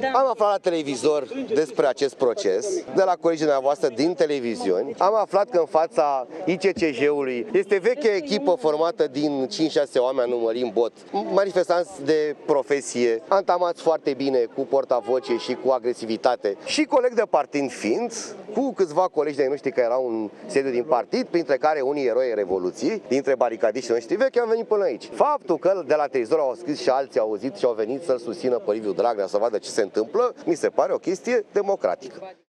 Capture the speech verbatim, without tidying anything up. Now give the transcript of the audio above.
Am aflat la televizor despre acest proces, de la colegii dumneavoastră din televiziuni. Am aflat că în fața I C C J-ului este veche echipă formată din cinci șase oameni, numărim bot, manifestanți de profesie, antamați foarte bine cu portavoce și cu agresivitate și coleg de partid fiind, cu câțiva colegi de noștri care erau în sediu din partid, printre care unii eroi Revoluției, dintre baricadiștii noștri vechi, am venit până aici. Faptul că de la televizor au scris și alții au auzit și au venit să-l susțină pe Liviu Dragnea să vadă ce se întâmplă, mi se pare o chestie democratică.